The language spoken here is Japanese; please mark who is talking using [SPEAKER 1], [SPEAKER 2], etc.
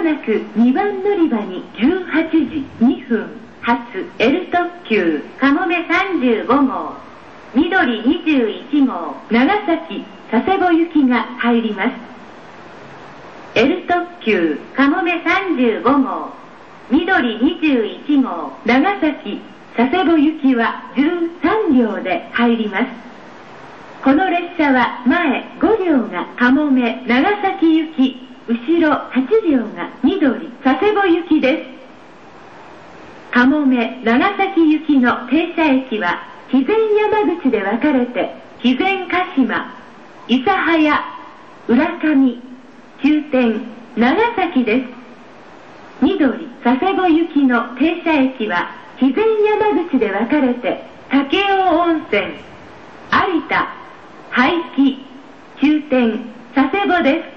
[SPEAKER 1] なく2番乗り場に18時2分発 L 特急かもめ35号、緑21号、長崎佐世保行きが入ります。L 特急かもめ35号、緑21号、長崎佐世保行きは13両で入ります。この列車は前5両がかもめ長崎行き、後ろ8両が緑佐世保行きです。かもめ長崎行きの停車駅は肥前山口で分かれて肥前鹿島、諫早、浦上、終点長崎です。緑佐世保行きの停車駅は肥前山口で分かれて武雄温泉、有田、廃棄、終点佐世保です。